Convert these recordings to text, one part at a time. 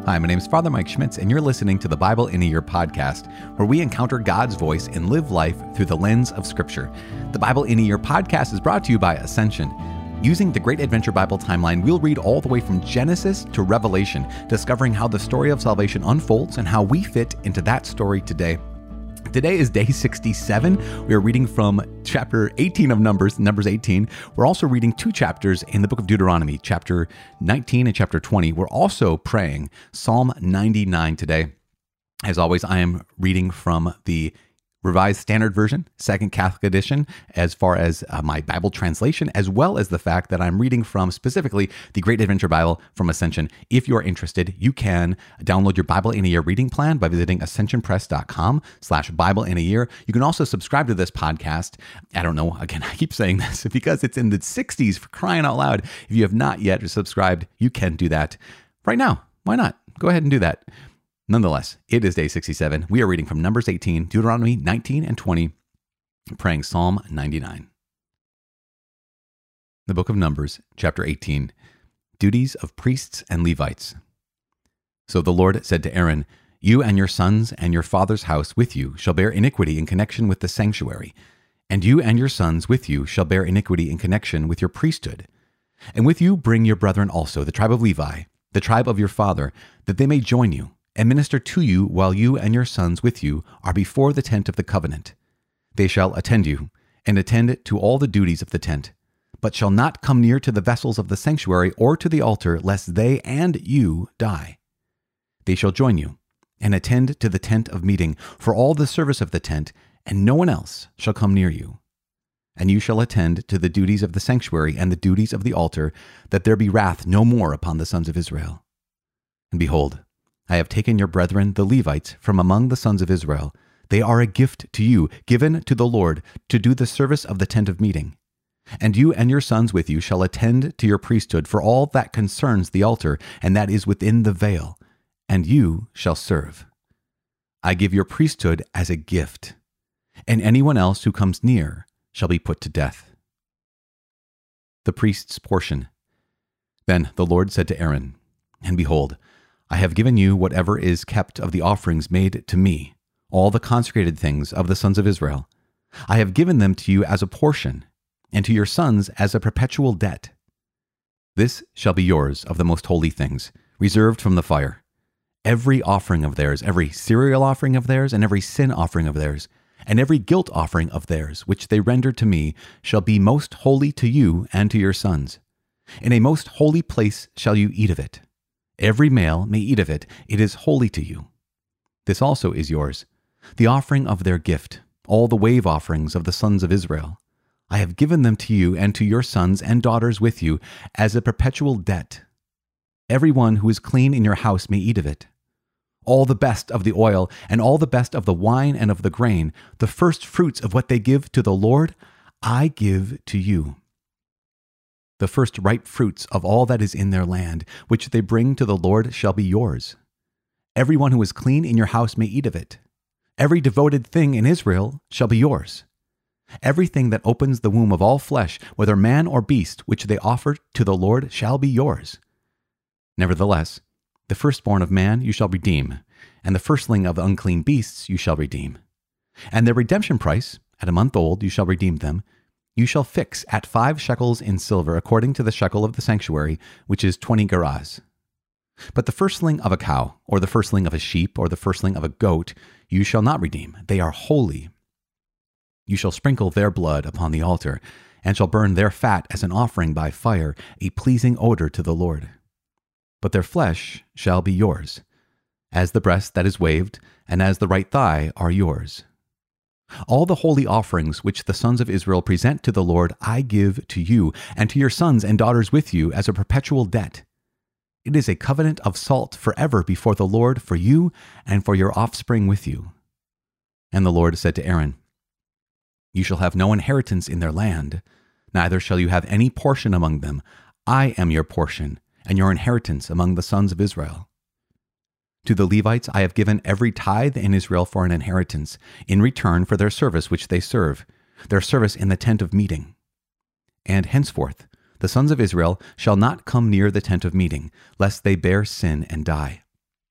Hi, my name is Father Mike Schmitz, and you're listening to the Bible in a Year podcast, where we encounter God's voice and live life through the lens of Scripture. The Bible in a Year podcast is brought to you by Ascension. Using the Great Adventure Bible timeline, we'll read all the way from Genesis to Revelation, discovering how the story of salvation unfolds and how we fit into that story today. Today is day 67. We are reading from chapter 18 of Numbers 18. We're also reading two chapters in the book of Deuteronomy, chapter 19 and chapter 20. We're also praying Psalm 99 today. As always, I am reading from the Revised Standard Version, Second Catholic Edition, as far as my Bible translation, as well as the fact that I'm reading from specifically the Great Adventure Bible from Ascension. If you're interested, you can download your Bible in a Year reading plan by visiting ascensionpress.com/Bible in a Year. You can also subscribe to this podcast. I don't know, again, I keep saying this because it's in the 60s, for crying out loud. If you have not yet subscribed, you can do that right now. Why not? Go ahead and do that. Nonetheless, it is day 67. We are reading from Numbers 18, Deuteronomy 19 and 20, praying Psalm 99. The book of Numbers, chapter 18, duties of priests and Levites. So the Lord said to Aaron, "You and your sons and your father's house with you shall bear iniquity in connection with the sanctuary, and you and your sons with you shall bear iniquity in connection with your priesthood. And with you bring your brethren also, the tribe of Levi, the tribe of your father, that they may join you, and minister to you while you and your sons with you are before the tent of the covenant. They shall attend you, and attend to all the duties of the tent, but shall not come near to the vessels of the sanctuary or to the altar, lest they and you die. They shall join you, and attend to the tent of meeting for all the service of the tent, and no one else shall come near you. And you shall attend to the duties of the sanctuary and the duties of the altar, that there be wrath no more upon the sons of Israel. And behold, I have taken your brethren, the Levites, from among the sons of Israel. They are a gift to you, given to the Lord, to do the service of the tent of meeting. And you and your sons with you shall attend to your priesthood for all that concerns the altar, and that is within the veil, and you shall serve. I give your priesthood as a gift, and anyone else who comes near shall be put to death." The priest's portion. Then the Lord said to Aaron, "And behold, I have given you whatever is kept of the offerings made to me, all the consecrated things of the sons of Israel. I have given them to you as a portion, and to your sons as a perpetual debt. This shall be yours of the most holy things, reserved from the fire. Every offering of theirs, every cereal offering of theirs, and every sin offering of theirs, and every guilt offering of theirs, which they render to me, shall be most holy to you and to your sons. In a most holy place shall you eat of it. Every male may eat of it. It is holy to you. This also is yours, the offering of their gift, all the wave offerings of the sons of Israel. I have given them to you and to your sons and daughters with you as a perpetual debt. Every one who is clean in your house may eat of it. All the best of the oil and all the best of the wine and of the grain, the first fruits of what they give to the Lord, I give to you. The first ripe fruits of all that is in their land, which they bring to the Lord, shall be yours. Everyone who is clean in your house may eat of it. Every devoted thing in Israel shall be yours. Everything that opens the womb of all flesh, whether man or beast, which they offer to the Lord, shall be yours. Nevertheless, the firstborn of man you shall redeem, and the firstling of unclean beasts you shall redeem. And their redemption price, at a month old you shall redeem them, you shall fix at 5 shekels in silver, according to the shekel of the sanctuary, which is 20 gerahs. But the firstling of a cow, or the firstling of a sheep, or the firstling of a goat, you shall not redeem. They are holy. You shall sprinkle their blood upon the altar, and shall burn their fat as an offering by fire, a pleasing odor to the Lord. But their flesh shall be yours, as the breast that is waved, and as the right thigh are yours. All the holy offerings which the sons of Israel present to the Lord I give to you, and to your sons and daughters with you as a perpetual debt. It is a covenant of salt forever before the Lord for you and for your offspring with you." And the Lord said to Aaron, "You shall have no inheritance in their land, neither shall you have any portion among them. I am your portion, and your inheritance among the sons of Israel. To the Levites I have given every tithe in Israel for an inheritance, in return for their service which they serve, their service in the tent of meeting. And henceforth the sons of Israel shall not come near the tent of meeting, lest they bear sin and die.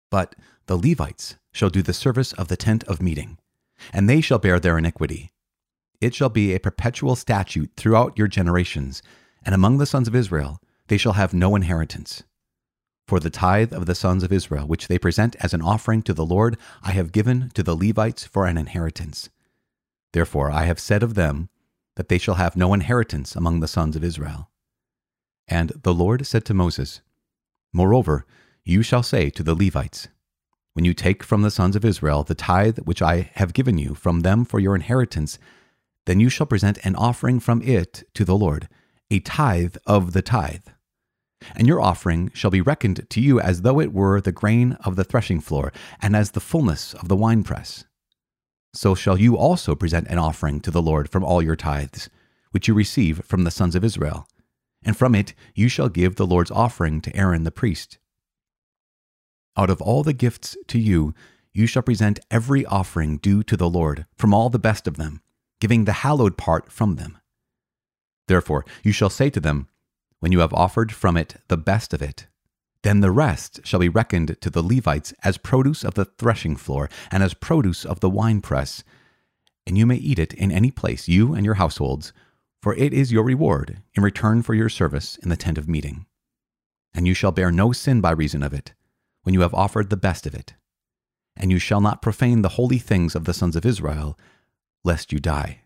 But the Levites shall do the service of the tent of meeting, and they shall bear their iniquity. It shall be a perpetual statute throughout your generations, and among the sons of Israel they shall have no inheritance. For the tithe of the sons of Israel, which they present as an offering to the Lord, I have given to the Levites for an inheritance. Therefore I have said of them that they shall have no inheritance among the sons of Israel. And the Lord said to Moses, Moreover, you shall say to the Levites, when you take from the sons of Israel the tithe which I have given you from them for your inheritance, then you shall present an offering from it to the Lord, a tithe of the tithe. And your offering shall be reckoned to you as though it were the grain of the threshing floor, and as the fullness of the winepress. So shall you also present an offering to the Lord from all your tithes, which you receive from the sons of Israel, and from it you shall give the Lord's offering to Aaron the priest. Out of all the gifts to you, you shall present every offering due to the Lord, from all the best of them, giving the hallowed part from them. Therefore you shall say to them, when you have offered from it the best of it, then the rest shall be reckoned to the Levites as produce of the threshing floor and as produce of the winepress, and you may eat it in any place, you and your households, for it is your reward in return for your service in the tent of meeting. And you shall bear no sin by reason of it, when you have offered the best of it. And you shall not profane the holy things of the sons of Israel, lest you die.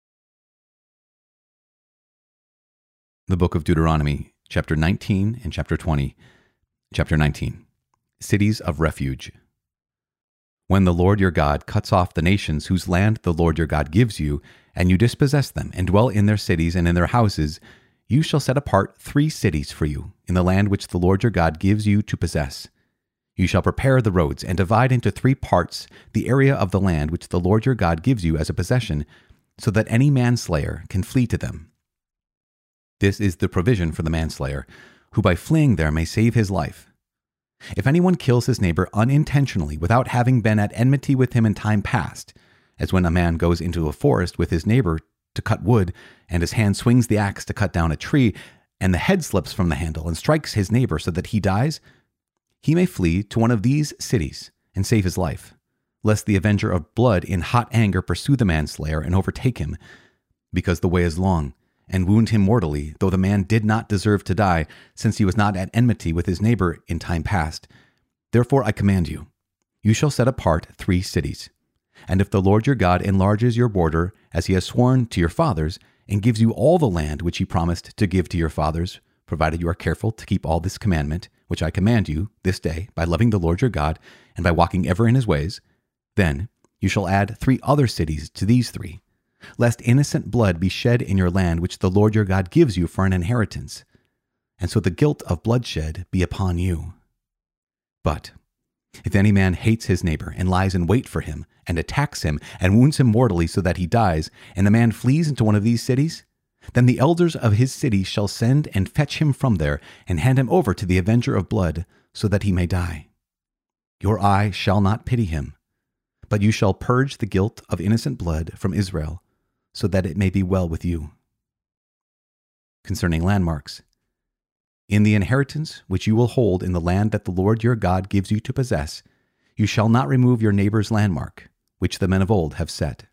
The book of Deuteronomy, chapter 19 and chapter 20. Chapter 19. Cities of Refuge. When the Lord your God cuts off the nations whose land the Lord your God gives you, and you dispossess them and dwell in their cities and in their houses, you shall set apart 3 cities for you in the land which the Lord your God gives you to possess. You shall prepare the roads and divide into 3 parts the area of the land which the Lord your God gives you as a possession, so that any manslayer can flee to them. This is the provision for the manslayer, who by fleeing there may save his life. If anyone kills his neighbor unintentionally without having been at enmity with him in time past, as when a man goes into a forest with his neighbor to cut wood, and his hand swings the axe to cut down a tree, and the head slips from the handle and strikes his neighbor so that he dies, he may flee to one of these cities and save his life, lest the avenger of blood in hot anger pursue the manslayer and overtake him, because the way is long, and wound him mortally, though the man did not deserve to die, since he was not at enmity with his neighbor in time past. Therefore I command you, you shall set apart 3 cities. And if the Lord your God enlarges your border, as he has sworn to your fathers, and gives you all the land which he promised to give to your fathers, provided you are careful to keep all this commandment, which I command you this day, by loving the Lord your God, and by walking ever in his ways, then you shall add 3 other cities to these 3, lest innocent blood be shed in your land which the Lord your God gives you for an inheritance, and so the guilt of bloodshed be upon you. But if any man hates his neighbor and lies in wait for him, and attacks him, and wounds him mortally so that he dies, and the man flees into one of these cities, then the elders of his city shall send and fetch him from there, and hand him over to the avenger of blood, so that he may die. Your eye shall not pity him, but you shall purge the guilt of innocent blood from Israel, so that it may be well with you. Concerning landmarks. In the inheritance which you will hold in the land that the Lord your God gives you to possess, you shall not remove your neighbor's landmark, which the men of old have set.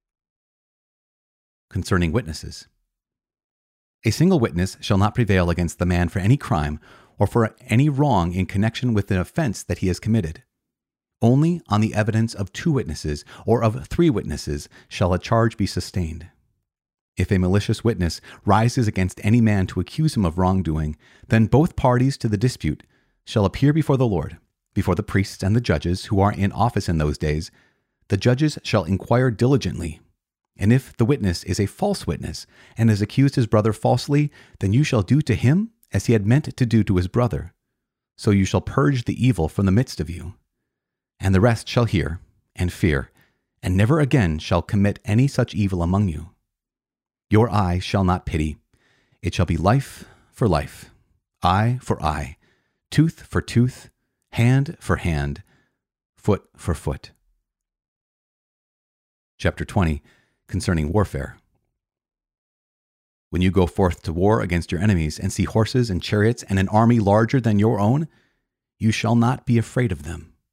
Concerning witnesses. A single witness shall not prevail against the man for any crime or for any wrong in connection with an offense that he has committed. Only on the evidence of 2 witnesses or of 3 witnesses shall a charge be sustained. If a malicious witness rises against any man to accuse him of wrongdoing, then both parties to the dispute shall appear before the Lord, before the priests and the judges who are in office in those days. The judges shall inquire diligently. And if the witness is a false witness and has accused his brother falsely, then you shall do to him as he had meant to do to his brother. So you shall purge the evil from the midst of you. And the rest shall hear and fear, and never again shall commit any such evil among you. Your eye shall not pity. It shall be life for life, eye for eye, tooth for tooth, hand for hand, foot for foot. Chapter 20, concerning warfare. When you go forth to war against your enemies and see horses and chariots and an army larger than your own, you shall not be afraid of them,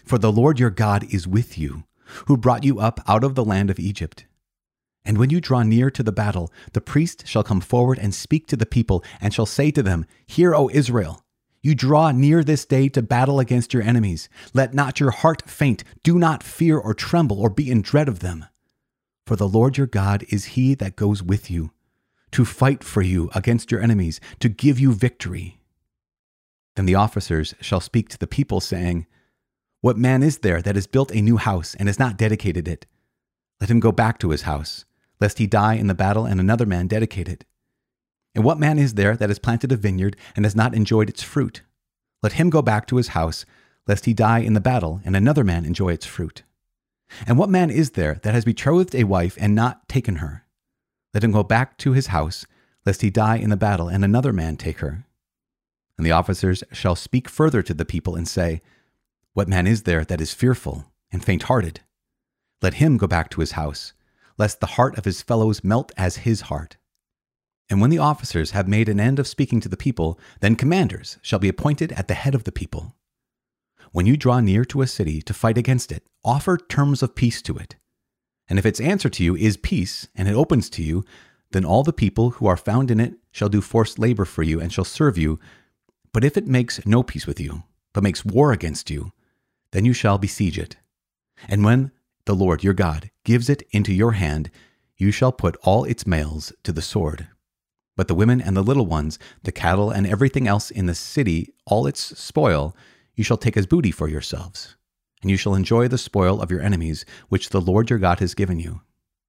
For the Lord your God is with you, who brought you up out of the land of Egypt. And when you draw near to the battle, the priest shall come forward and speak to the people, and shall say to them, Hear, O Israel, you draw near this day to battle against your enemies. Let not your heart faint. Do not fear or tremble or be in dread of them. For the Lord your God is he that goes with you, to fight for you against your enemies, to give you victory. Then the officers shall speak to the people, saying, What man is there that has built a new house and has not dedicated it? Let him go back to his house, lest he die in the battle and another man dedicate it. And what man is there that has planted a vineyard and has not enjoyed its fruit? Let him go back to his house, lest he die in the battle and another man enjoy its fruit. And what man is there that has betrothed a wife and not taken her? Let him go back to his house, lest he die in the battle and another man take her. And the officers shall speak further to the people and say, What man is there that is fearful and faint-hearted? Let him go back to his house, lest the heart of his fellows melt as his heart. And when the officers have made an end of speaking to the people, then commanders shall be appointed at the head of the people. When you draw near to a city to fight against it, offer terms of peace to it. And if its answer to you is peace, and it opens to you, then all the people who are found in it shall do forced labor for you and shall serve you. But if it makes no peace with you, but makes war against you, then you shall besiege it. And when the Lord your God gives it into your hand, you shall put all its males to the sword. But the women and the little ones, the cattle and everything else in the city, all its spoil, you shall take as booty for yourselves. And you shall enjoy the spoil of your enemies, which the Lord your God has given you.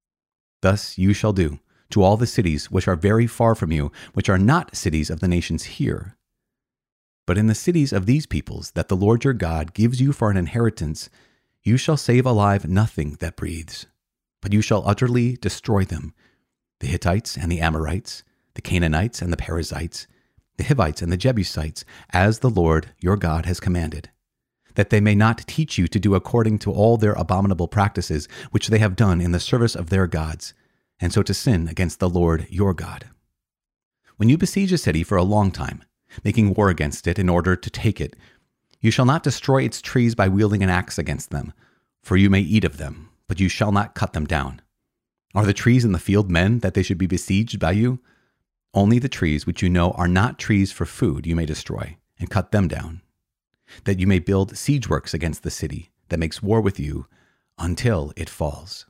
Thus you shall do to all the cities which are very far from you, which are not cities of the nations here. But in the cities of these peoples that the Lord your God gives you for an inheritance, you shall save alive nothing that breathes, but you shall utterly destroy them, the Hittites and the Amorites, the Canaanites and the Perizzites, the Hivites and the Jebusites, as the Lord your God has commanded, that they may not teach you to do according to all their abominable practices which they have done in the service of their gods, and so to sin against the Lord your God. When you besiege a city for a long time, making war against it in order to take it, you shall not destroy its trees by wielding an axe against them, for you may eat of them, but you shall not cut them down. Are the trees in the field men that they should be besieged by you? Only the trees which you know are not trees for food you may destroy, and cut them down, that you may build siege works against the city that makes war with you until it falls.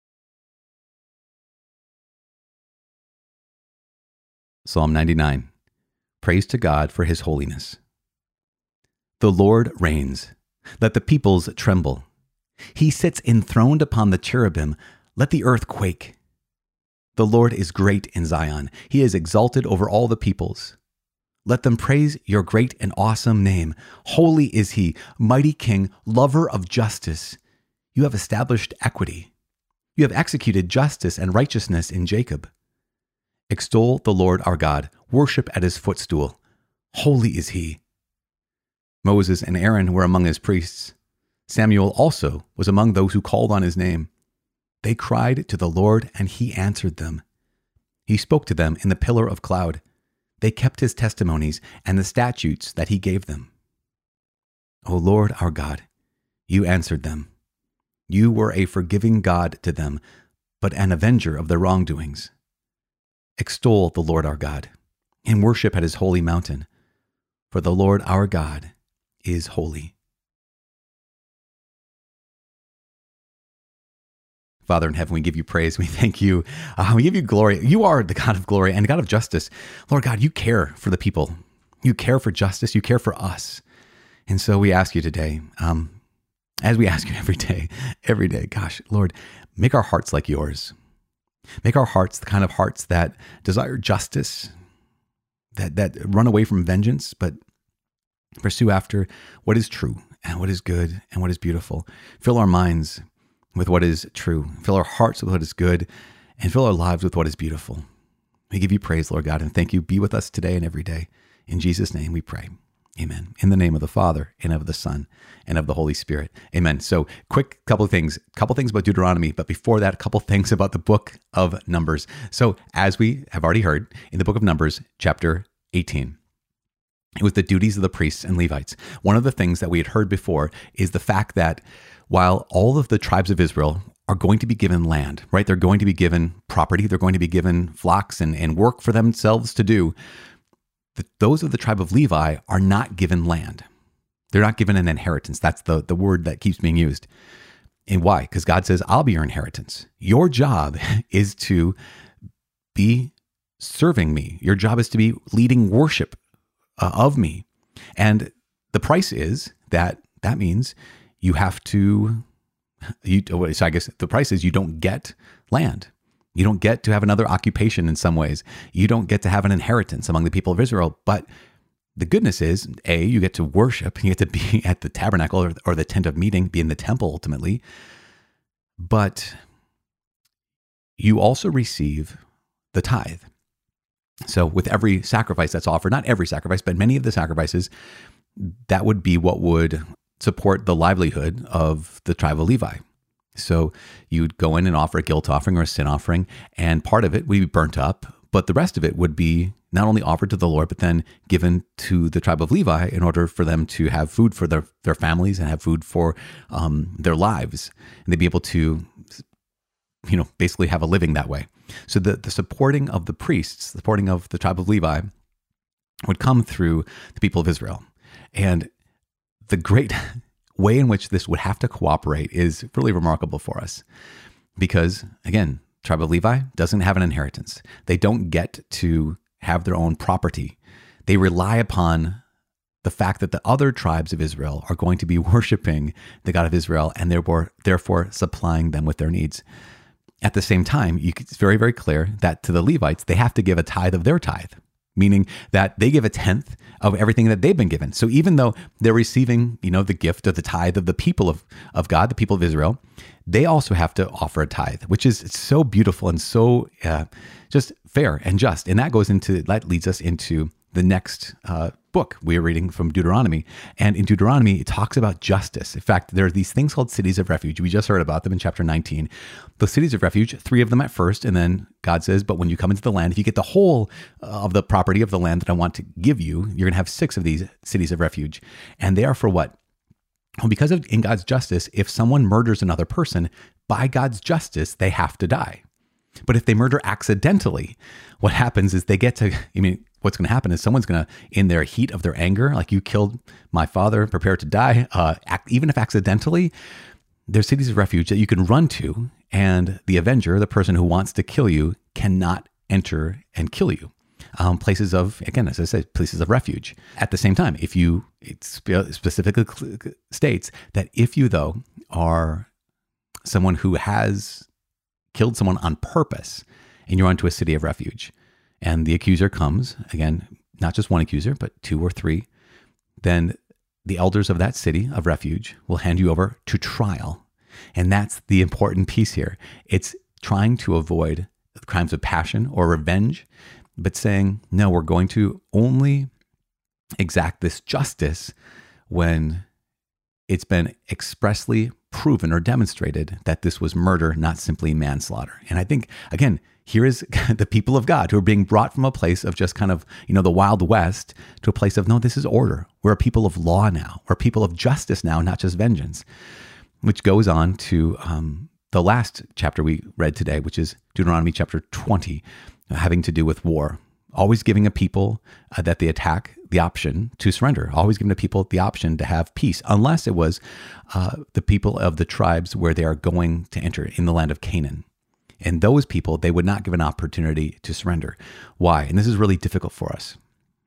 Psalm 99. Praise to God for his holiness. The Lord reigns. Let the peoples tremble. He sits enthroned upon the cherubim. Let the earth quake. The Lord is great in Zion. He is exalted over all the peoples. Let them praise your great and awesome name. Holy is he, mighty King, lover of justice. You have established equity. You have executed justice and righteousness in Jacob. Extol the Lord our God. Worship at his footstool. Holy is he. Moses and Aaron were among his priests. Samuel also was among those who called on his name. They cried to the Lord, and he answered them. He spoke to them in the pillar of cloud. They kept his testimonies and the statutes that he gave them. O Lord our God, you answered them. You were a forgiving God to them, but an avenger of their wrongdoings. Extol the Lord our God, and worship at his holy mountain, for the Lord our God is holy. Father in heaven, we give you praise. We thank you. We give you glory. You are the God of glory and God of justice. Lord God, you care for the people. You care for justice. You care for us. And so we ask you today, as we ask you every day, gosh, Lord, make our hearts like yours. Make our hearts the kind of hearts that desire justice, that run away from vengeance, but pursue after what is true and what is good and what is beautiful. Fill our minds with what is true. Fill our hearts with what is good, and fill our lives with what is beautiful. We give you praise, Lord God, and thank you. Be with us today and every day. In Jesus' name we pray. Amen. In the name of the Father, and of the Son, and of the Holy Spirit. Amen. So quick couple things about Deuteronomy, but before that, a couple things about the book of Numbers. So as we have already heard, in the book of Numbers, chapter 18, It was the duties of the priests and Levites. One of the things that we had heard before is the fact that while all of the tribes of Israel are going to be given land, right? They're going to be given property. They're going to be given flocks and work for themselves to do. Those of the tribe of Levi are not given land. They're not given an inheritance. That's the word that keeps being used. And why? Because God says, I'll be your inheritance. Your job is to be serving me. Your job is to be leading worship of me. And the price is that means you have to, so I guess the price is you don't get land. You don't get to have another occupation in some ways. You don't get to have an inheritance among the people of Israel. But the goodness is, A, you get to worship. You get to be at the tabernacle or the tent of meeting, be in the temple ultimately. But you also receive the tithe. So with every sacrifice that's offered, not every sacrifice, but many of the sacrifices, that would be what would support the livelihood of the tribe of Levi. So you'd go in and offer a guilt offering or a sin offering, and part of it would be burnt up, but the rest of it would be not only offered to the Lord, but then given to the tribe of Levi in order for them to have food for their families and have food for their lives. And they'd be able to, basically have a living that way. So the supporting of the priests, the supporting of the tribe of Levi would come through the people of Israel. And the great way in which this would have to cooperate is really remarkable for us. Because, again, tribe of Levi doesn't have an inheritance. They don't get to have their own property. They rely upon the fact that the other tribes of Israel are going to be worshiping the God of Israel and therefore supplying them with their needs. At the same time, it's very, very clear that to the Levites, they have to give a tithe of their tithe, meaning that they give a tenth of everything that they've been given. So even though they're receiving, the gift of the tithe of the people of God, the people of Israel, they also have to offer a tithe, which is so beautiful and so just fair and just. And that leads us into the next book we are reading from Deuteronomy. And in Deuteronomy, it talks about justice. In fact, there are these things called cities of refuge. We just heard about them in chapter 19. The cities of refuge, 3 of them at first, and then God says, but when you come into the land, if you get the whole of the property of the land that I want to give you, you're going to have 6 of these cities of refuge. And they are for what? Well, because in God's justice, if someone murders another person, by God's justice, they have to die. But if they murder accidentally, what happens is what's going to happen is someone's going to, in their heat of their anger, like you killed my father, prepare to die, even if accidentally, there's cities of refuge that you can run to, and the avenger, the person who wants to kill you, cannot enter and kill you. Places of, again, as I said, places of refuge. At the same time, it specifically states that if you, though, are someone who has killed someone on purpose and you're onto a city of refuge, and the accuser comes, again, not just one accuser, but 2 or 3, then the elders of that city of refuge will hand you over to trial. And that's the important piece here. It's trying to avoid crimes of passion or revenge, but saying, no, we're going to only exact this justice when it's been expressly proven or demonstrated that this was murder, not simply manslaughter. And I think, again, here is the people of God who are being brought from a place of just kind of, the Wild West to a place of, no, this is order. We're a people of law now. We're a people of justice now, not just vengeance, which goes on to the last chapter we read today, which is Deuteronomy chapter 20, having to do with war. Always giving a people that they attack the option to surrender. Always giving a people the option to have peace, unless it was the people of the tribes where they are going to enter in the land of Canaan. And those people, they would not give an opportunity to surrender. Why? And this is really difficult for us.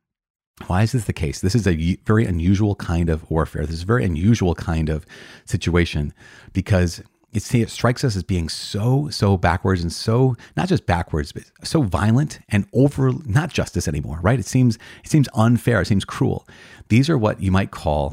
Why is this the case? This is a very unusual kind of warfare. This is a very unusual kind of situation because it strikes us as being so backwards and so, not just backwards, but so violent and not justice anymore, right? It seems unfair. It seems cruel. These are what you might call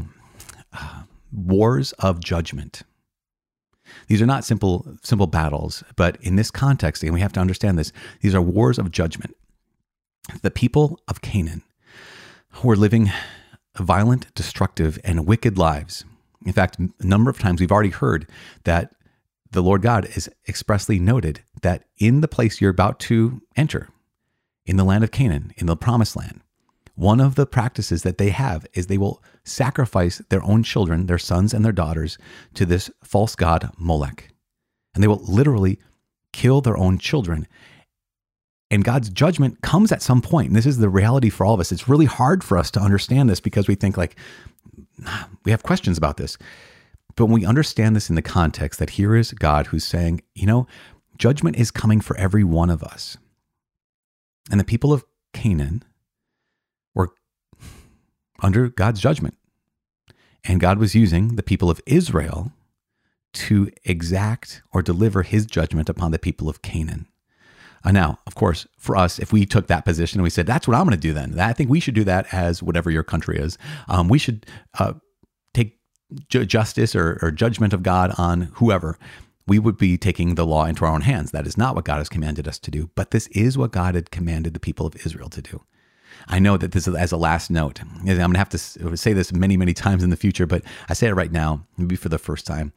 wars of judgment. These are not simple battles, but in this context, and we have to understand this, these are wars of judgment. The people of Canaan who are living violent, destructive, and wicked lives. In fact, a number of times we've already heard that the Lord God is expressly noted that in the place you're about to enter, in the land of Canaan, in the promised land, one of the practices that they have is they will sacrifice their own children, their sons and their daughters, to this false god Molech. And they will literally kill their own children. And God's judgment comes at some point. And this is the reality for all of us. It's really hard for us to understand this because we think like, we have questions about this. But when we understand this in the context that here is God who's saying, judgment is coming for every one of us. And the people of Canaan were under God's judgment. And God was using the people of Israel to exact or deliver his judgment upon the people of Canaan. Now, of course, for us, if we took that position and we said, that's what I'm going to do then, I think we should do that as whatever your country is. We should take justice or judgment of God on whoever. We would be taking the law into our own hands. That is not what God has commanded us to do, but this is what God had commanded the people of Israel to do. I know that this is as a last note. I'm going to have to say this many, many times in the future, but I say it right now, maybe for the first time.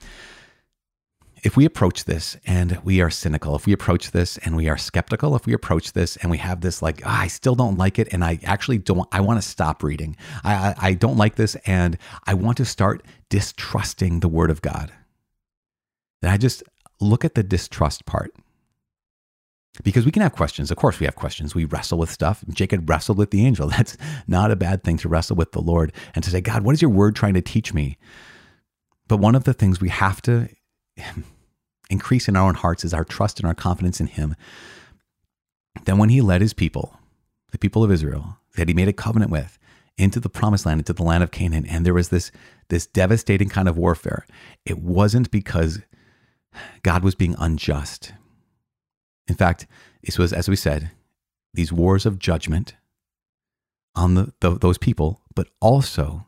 If we approach this and we are cynical, if we approach this and we are skeptical, if we approach this and we have this like, I still don't like it and I actually don't, I want to stop reading. I don't like this and I want to start distrusting the word of God. Then I just look at the distrust part. Because we can have questions. Of course we have questions. We wrestle with stuff. Jacob wrestled with the angel. That's not a bad thing to wrestle with the Lord and to say, God, what is your word trying to teach me? But one of the things we have to increase in our own hearts is our trust and our confidence in him. Then when he led his people, the people of Israel, that he made a covenant with, into the promised land, into the land of Canaan, and there was this devastating kind of warfare, it wasn't because God was being unjust. In fact, this was, as we said, these wars of judgment on those people, but also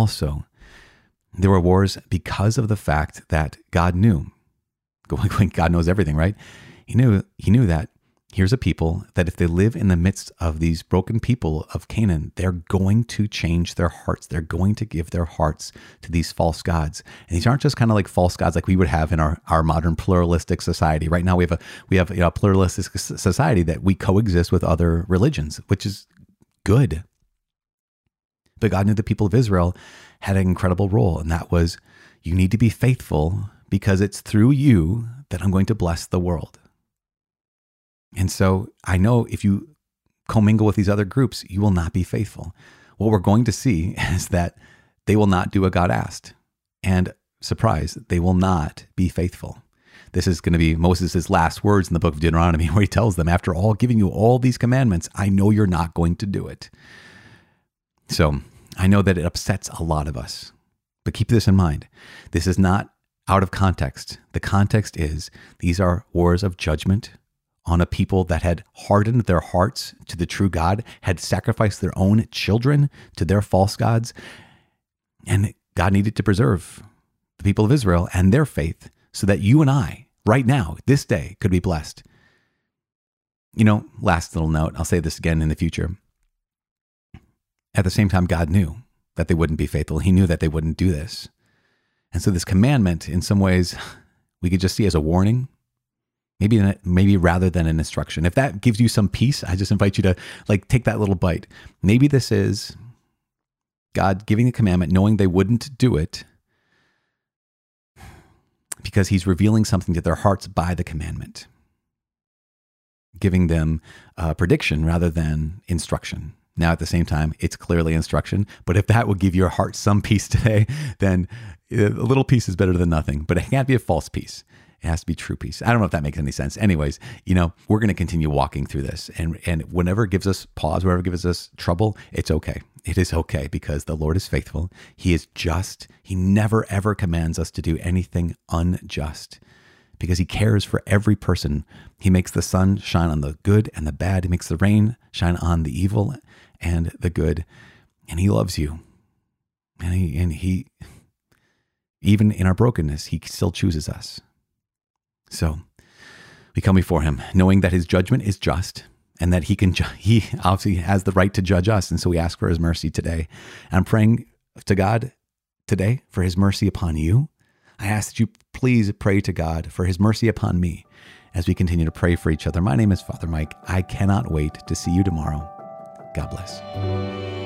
there were wars because of the fact that God knew. God knows everything, right? He knew that here's a people that if they live in the midst of these broken people of Canaan, they're going to change their hearts. They're going to give their hearts to these false gods. And these aren't just kind of like false gods like we would have in our modern pluralistic society. Right now we have a pluralistic society that we coexist with other religions, which is good. But God knew the people of Israel had an incredible role, and that was, you need to be faithful because it's through you that I'm going to bless the world. And so I know if you commingle with these other groups, you will not be faithful. What we're going to see is that they will not do what God asked. And surprise, they will not be faithful. This is going to be Moses' last words in the book of Deuteronomy, where he tells them, after all giving you all these commandments, I know you're not going to do it. So I know that it upsets a lot of us, but keep this in mind. This is not out of context. The context is these are wars of judgment on a people that had hardened their hearts to the true God, had sacrificed their own children to their false gods. And God needed to preserve the people of Israel and their faith so that you and I, right now, this day, could be blessed. Last little note, I'll say this again in the future. At the same time, God knew that they wouldn't be faithful. He knew that they wouldn't do this. And so this commandment, in some ways, we could just see as a warning, maybe rather than an instruction. If that gives you some peace, I just invite you to take that little bite. Maybe this is God giving a commandment, knowing they wouldn't do it, because he's revealing something to their hearts by the commandment, giving them a prediction rather than instruction. Now, at the same time, it's clearly instruction, but if that will give your heart some peace today, then a little peace is better than nothing, but it can't be a false peace. It has to be true peace. I don't know if that makes any sense. Anyways, we're going to continue walking through this, and whenever it gives us pause, whenever it gives us trouble, it's okay. It is okay because the Lord is faithful. He is just. He never, ever commands us to do anything unjust because he cares for every person. He makes the sun shine on the good and the bad. He makes the rain shine on the evil and the good, and he loves you. And he even in our brokenness, he still chooses us. So we come before him knowing that his judgment is just and that he obviously has the right to judge us. And so we ask for his mercy today. And I'm praying to God today for his mercy upon you. I ask that you please pray to God for his mercy upon me as we continue to pray for each other. My name is Father Mike. I cannot wait to see you tomorrow. God bless.